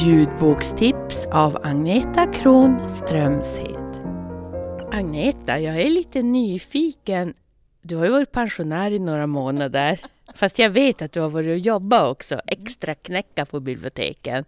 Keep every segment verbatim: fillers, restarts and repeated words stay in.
Ljudbokstips av Agneta Kron Strömshed. Agneta, jag är lite nyfiken. Du har ju varit pensionär i några månader. Fast jag vet att du har varit och jobbat också. Extra knäcka på biblioteken.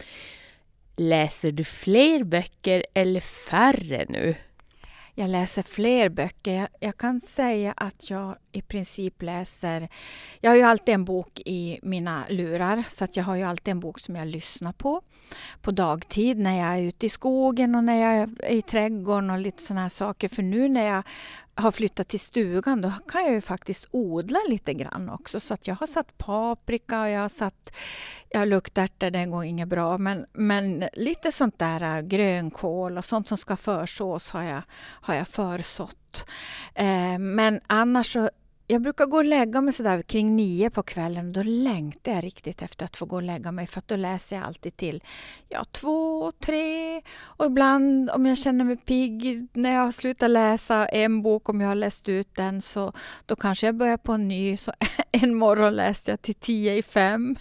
Läser du fler böcker eller färre nu? Jag läser fler böcker. Jag, jag kan säga att jag i princip läser... Jag har ju alltid en bok i mina lurar. Så att jag har ju alltid en bok som jag lyssnar på. På dagtid när jag är ute i skogen och när jag är i trädgården och lite såna här saker. För nu när jag har flyttat till stugan då kan jag ju faktiskt odla lite grann också. Så att jag har satt paprika och jag har satt... Jag har luktärtor, det går inget bra. Men, men lite sånt där grönkål och sånt som ska försås har jag, har jag försått. Eh, men annars så... Jag brukar gå och lägga mig sådär kring nio på kvällen. Då längtar jag riktigt efter att få gå och lägga mig. För att då läser jag alltid till ja, två, tre. Och ibland om jag känner mig pigg när jag har slutat läsa en bok. Om jag har läst ut den så då kanske jag börjar på en ny. Så en morgon läste jag till tio i fem.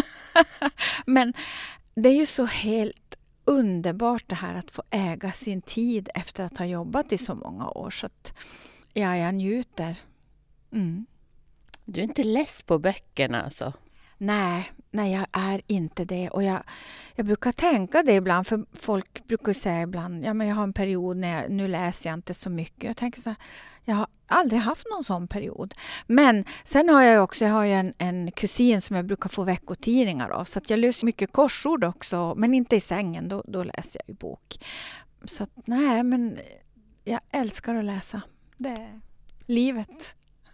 Men det är ju så helt underbart det här att få äga sin tid efter att ha jobbat i så många år. Så att ja, jag njuter. Mm. Du är inte less på böckerna alltså? Nej, nej jag är inte det. Och jag, jag brukar tänka det ibland. För folk brukar säga ibland. Ja, men jag har en period när jag, nu läser jag inte så mycket. Jag tänker så här, jag har aldrig haft någon sån period. Men sen har jag också jag har ju en, en kusin som jag brukar få veckotidningar av. Så att jag läser mycket korsord också. Men inte i sängen, då, då läser jag ju bok. Så att, nej, men jag älskar att läsa. Det är livet.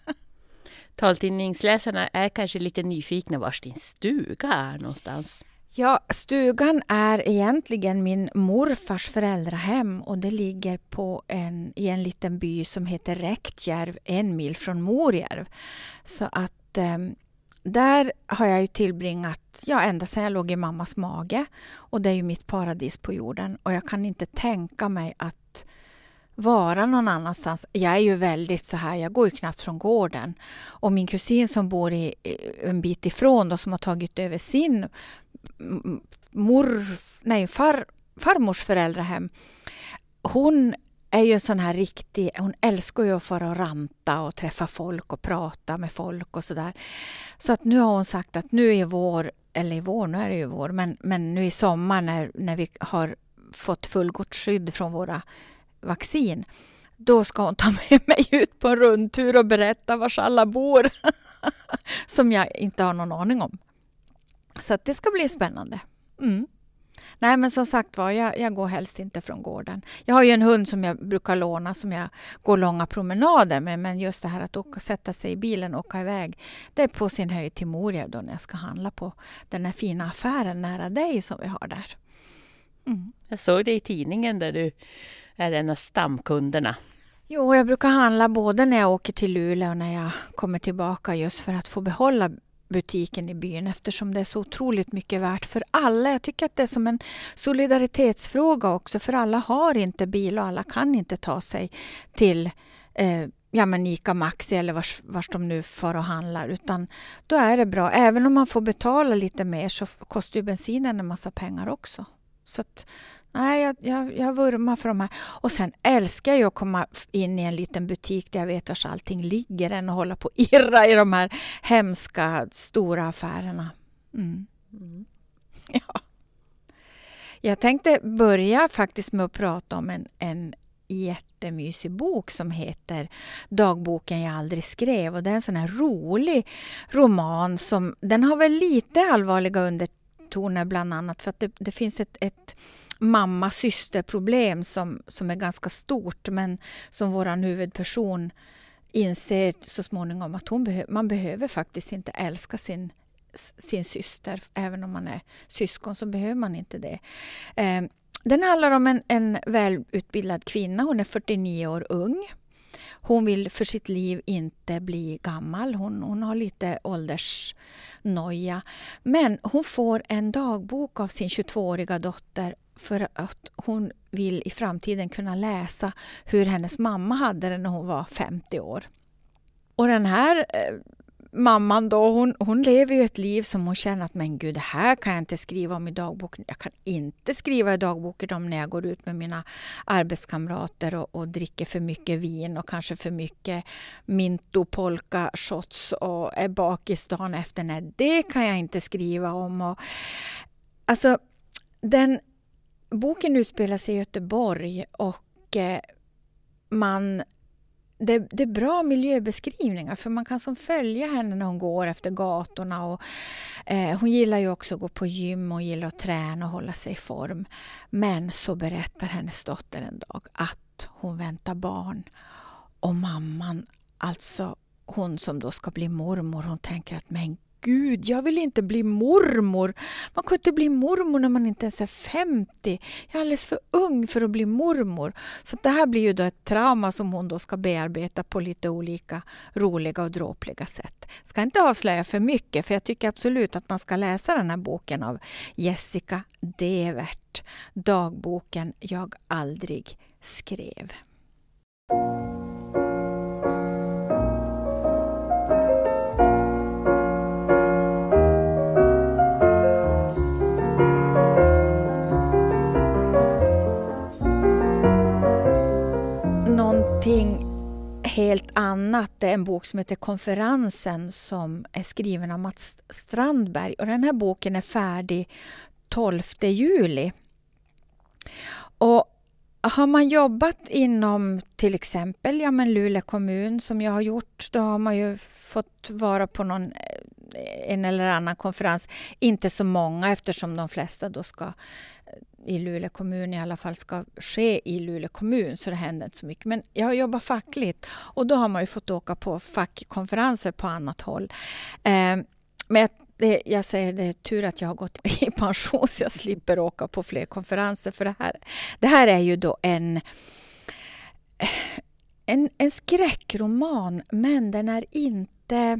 Taltidningsläsarna är kanske lite nyfikna vars din stuga är någonstans. Ja, stugan är egentligen min morfars föräldrahem och det ligger på en, i en liten by som heter Räktjärv, en mil från Morjärv. Så att eh, där har jag ju tillbringat, ja ända sedan jag låg i mammas mage och det är ju mitt paradis på jorden och jag kan inte tänka mig att vara någon annanstans. Jag är ju väldigt så här, jag går ju knappt från gården. Och min kusin som bor i, en bit ifrån och som har tagit över sin mor, nej, far, farmors föräldrahem. Hon är ju en sån här riktig, hon älskar ju att fara och ranta och träffa folk och prata med folk och sådär. Så att nu har hon sagt att nu är vår, eller i vår, nu är det ju vår, men, men nu i sommar när, när vi har fått fullgott skydd från våra vaccin, då ska hon ta med mig ut på en rundtur och berätta vars alla bor som jag inte har någon aning om. Så att det ska bli spännande. Mm. Nej, men som sagt var, jag, jag går helst inte från gården. Jag har ju en hund som jag brukar låna som jag går långa promenader med, men just det här att åka, sätta sig i bilen och åka iväg, det är på sin höjd till Morjärv då när jag ska handla på den här fina affären nära dig som vi har där. Mm. Jag såg det i tidningen där du är en av stamkunderna. Jo, jag brukar handla både när jag åker till Luleå och när jag kommer tillbaka just för att få behålla butiken i byn eftersom det är så otroligt mycket värt för alla. Jag tycker att det är som en solidaritetsfråga också för alla har inte bil och alla kan inte ta sig till eh, ja, men Ica Maxi eller vars, vars de nu får och handlar utan då är det bra. Även om man får betala lite mer så kostar ju bensinen en massa pengar också. Så att nej, jag, jag, jag vurmar för de här. Och sen älskar jag att komma in i en liten butik där jag vet var allting ligger än och hålla på och irra i de här hemska stora affärerna. Mm. Mm. Ja. Jag tänkte börja faktiskt med att prata om en, en jättemysig bok som heter Dagboken jag aldrig skrev. Och det är en sån här rolig roman som, den har väl lite allvarliga undertoner bland annat för att det, det finns ett, ett mamma-systerproblem som, som är ganska stort men som våran huvudperson inser så småningom att hon behö- man behöver faktiskt inte älska sin, sin syster. Även om man är syskon så behöver man inte det. Eh, den handlar om en, en välutbildad kvinna. Hon är fyrtionio år ung. Hon vill för sitt liv inte bli gammal. Hon, hon har lite åldersnoja. Men hon får en dagbok av sin tjugotvååriga dotter för att hon vill i framtiden kunna läsa hur hennes mamma hade det när hon var femtio år. Och den här mamman då, hon, hon lever ju ett liv som hon känner att men gud, det här kan jag inte skriva om i dagboken. Jag kan inte skriva i dagboken om när jag går ut med mina arbetskamrater och, och dricker för mycket vin och kanske för mycket minto, polka, shots och är bakis dagen efter. Nej, det kan jag inte skriva om. Och, alltså, den boken utspelar sig i Göteborg och eh, man Det, det är bra miljöbeskrivningar för man kan som följa henne när hon går efter gatorna. Och, eh, hon gillar ju också att gå på gym och gillar att träna och hålla sig i form. Men så berättar hennes dotter en dag att hon väntar barn. Och mamman, alltså hon som då ska bli mormor, hon tänker att men gud, jag vill inte bli mormor. Man kan inte bli mormor när man inte ens är femtio. Jag är alldeles för ung för att bli mormor. Så det här blir ju då ett trauma som hon då ska bearbeta på lite olika roliga och dråpliga sätt. Ska inte avslöja för mycket, för jag tycker absolut att man ska läsa den här boken av Jessica Devert. Dagboken jag aldrig skrev. Någonting helt annat, det är en bok som heter Konferensen som är skriven av Mats Strandberg. Och den här boken är färdig tolfte juli. Och har man jobbat inom till exempel ja, men Luleå kommun som jag har gjort, då har man ju fått vara på någon en eller annan konferens. Inte så många eftersom de flesta då ska i Luleå kommun i alla fall ska ske i Luleå kommun, så det händer inte så mycket. Men jag har jobbat fackligt och då har man ju fått åka på fackkonferenser på annat håll. Eh, men jag, det, jag säger det är tur att jag har gått i pension så jag slipper åka på fler konferenser, för det här, det här är ju då en, en, en skräckroman, men den är inte...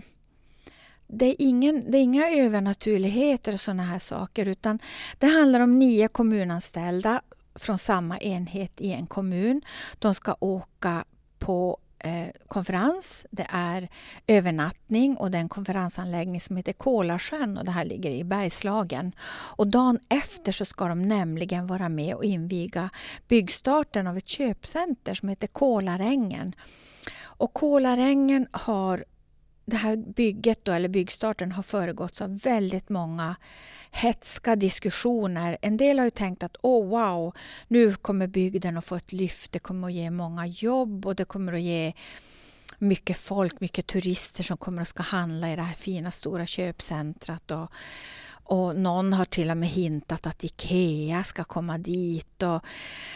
Det är, ingen, det är inga övernaturligheter och såna här saker, utan det handlar om nio kommunanställda från samma enhet i en kommun. De ska åka på eh, konferens. Det är övernattning och det är en konferensanläggning som heter Kolasjön och det här ligger i Bergslagen. Och dagen efter så ska de nämligen vara med och inviga byggstarten av ett köpcenter som heter Kolarängen. Och Kolarängen har Det här bygget då, eller byggstarten har föregåtts av väldigt många hetska diskussioner. En del har ju tänkt att åh oh, wow, nu kommer bygden att få ett lyft. Det kommer att ge många jobb och det kommer att ge mycket folk, mycket turister som kommer att ska handla i det här fina stora köpcentrat. Och, och någon har till och med hintat att Ikea ska komma dit. Och,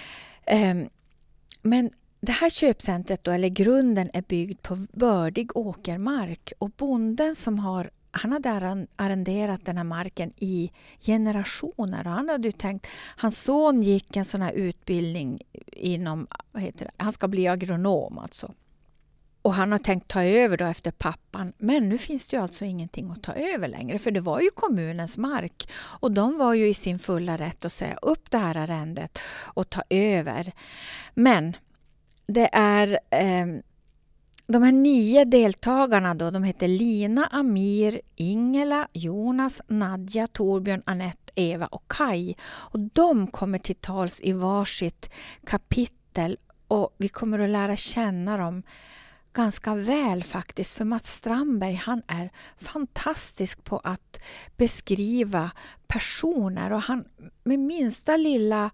um, men det här köpcentret då, eller grunden, är byggd på bördig åkermark och bonden som har, han hade arrenderat den här marken i generationer och han hade ju tänkt, hans son gick en sån här utbildning inom, vad heter det, han ska bli agronom alltså. Och han har tänkt ta över då efter pappan, men nu finns det ju alltså ingenting att ta över längre, för det var ju kommunens mark och de var ju i sin fulla rätt att säga upp det här arrendet och ta över. Men det är eh, de här nio deltagarna då, de heter Lina, Amir, Ingela, Jonas, Nadja, Torbjörn, Annette, Eva och Kai. Och de kommer till tals i varsitt kapitel och vi kommer att lära känna dem ganska väl faktiskt. För Mats Strandberg, han är fantastisk på att beskriva personer och han med minsta lilla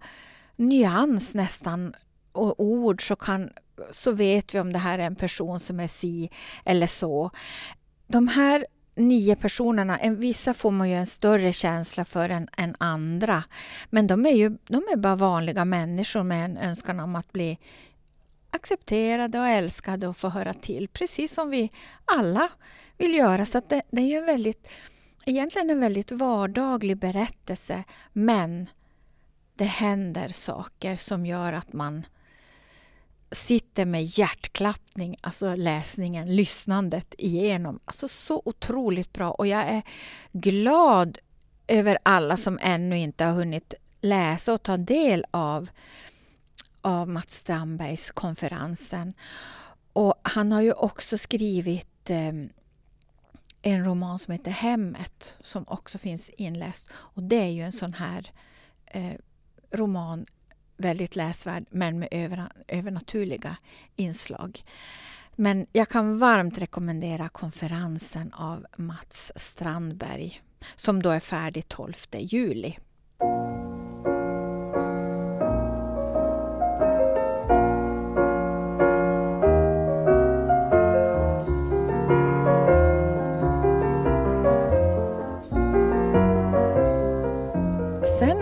nyans nästan och ord så, kan, så vet vi om det här är en person som är si eller så. De här nio personerna, en, vissa får man ju en större känsla för än, än andra. Men de är ju de är bara vanliga människor med en önskan om att bli accepterade och älskade och få höra till. Precis som vi alla vill göra. Så att det, det är ju en väldigt, egentligen en väldigt vardaglig berättelse. Men det händer saker som gör att man sitter med hjärtklappning, alltså läsningen, lyssnandet igenom. Alltså så otroligt bra och jag är glad över alla som ännu inte har hunnit läsa och ta del av, av Mats Strandbergs Konferensen. Och han har ju också skrivit eh, en roman som heter Hemmet som också finns inläst. Och det är ju en sån här eh, roman, väldigt läsvärd men med över, övernaturliga inslag. Men jag kan varmt rekommendera Konferensen av Mats Strandberg som då är färdig tolfte juli. Sen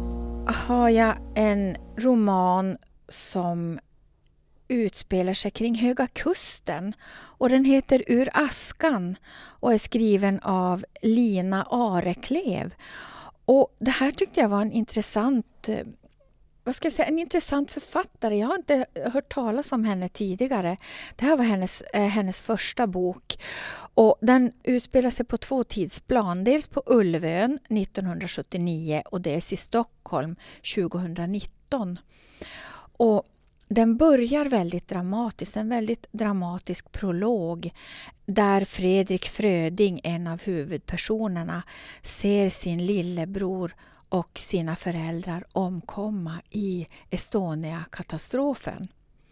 har jag en roman som utspelar sig kring Höga kusten och den heter Ur askan och är skriven av Lina Areklev. Och det här tyckte jag var en intressant, vad ska jag säga, en intressant författare. Jag har inte hört talas om henne tidigare. Det här var hennes, eh, hennes första bok och den utspelar sig på två tidsplan. Dels på Ulvön nittonhundrasjuttionio och dels i Stockholm tjugohundranitton. Och den börjar väldigt dramatiskt, en väldigt dramatisk prolog där Fredrik Fröding, en av huvudpersonerna, ser sin lillebror och sina föräldrar omkomma i Estonia-katastrofen.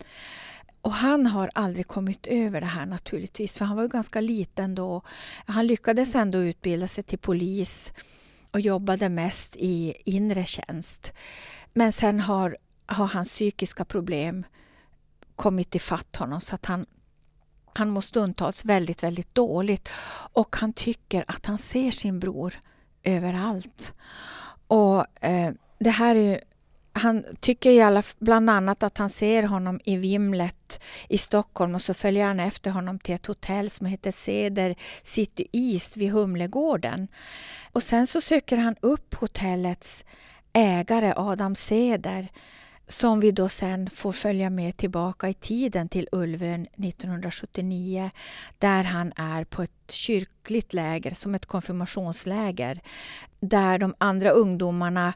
Och han har aldrig kommit över det här naturligtvis, för han var ju ganska liten då. Han lyckades ändå utbilda sig till polis och jobbade mest i inre tjänst. Men sen har har hans psykiska problem kommit ifatt honom så att han, han mår stundtals väldigt, väldigt dåligt. Och han tycker att han ser sin bror överallt. Och eh, det här är, han tycker i alla, bland annat att han ser honom i Vimlet i Stockholm och så följer han efter honom till ett hotell som heter Ceder City East vid Humlegården. Och sen så söker han upp hotellets ägare Adam Ceder som vi då sen får följa med tillbaka i tiden till Ulvön nittonhundrasjuttionio där han är på ett kyrkligt läger som ett konfirmationsläger där de andra ungdomarna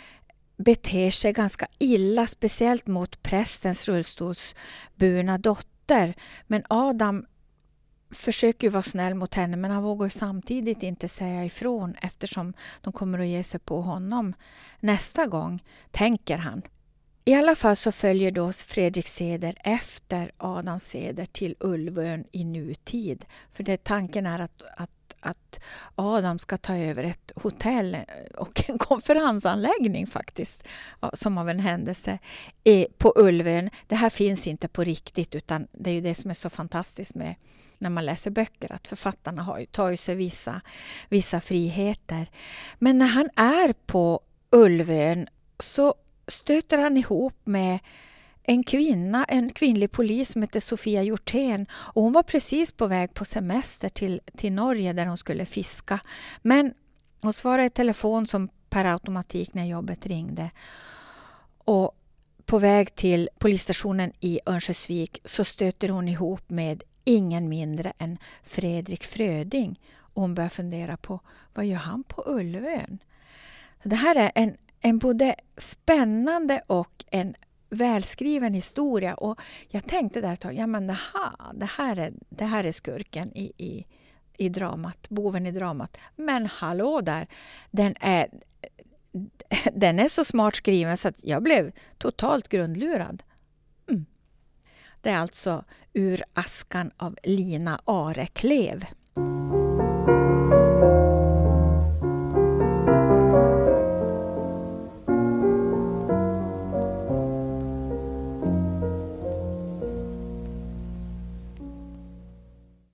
beter sig ganska illa, speciellt mot prästens rullstolsburna dotter. Men Adam försöker ju vara snäll mot henne men han vågar samtidigt inte säga ifrån eftersom de kommer att ge sig på honom nästa gång, tänker han. I alla fall så följer då Fredrik Ceder efter Adam Ceder till Ulvön i nutid. För det, tanken är att, att, att Adam ska ta över ett hotell och en konferensanläggning faktiskt. Som av en händelse på Ulvön. Det här finns inte på riktigt utan det är ju det som är så fantastiskt med när man läser böcker. Att författarna har, tar ju sig vissa, vissa friheter. Men när han är på Ulvön så stöter han ihop med en kvinna, en kvinnlig polis som heter Sofia Hjortén. Och hon var precis på väg på semester till, till Norge där hon skulle fiska. Men hon svarade i telefon som per automatik när jobbet ringde. Och på väg till polisstationen i Örnsköldsvik så stöter hon ihop med ingen mindre än Fredrik Fröding. Och hon börjar fundera på, vad gör han på Ulvön? Det här är en En både spännande och en välskriven historia. Och jag tänkte där ett tag, ja men det här, det här, är, det här är skurken i, i, i dramat, boven i dramat. Men hallå där, den är, den är så smart skriven så att jag blev totalt grundlurad. Mm. Det är alltså Ur askan av Lina Areklev.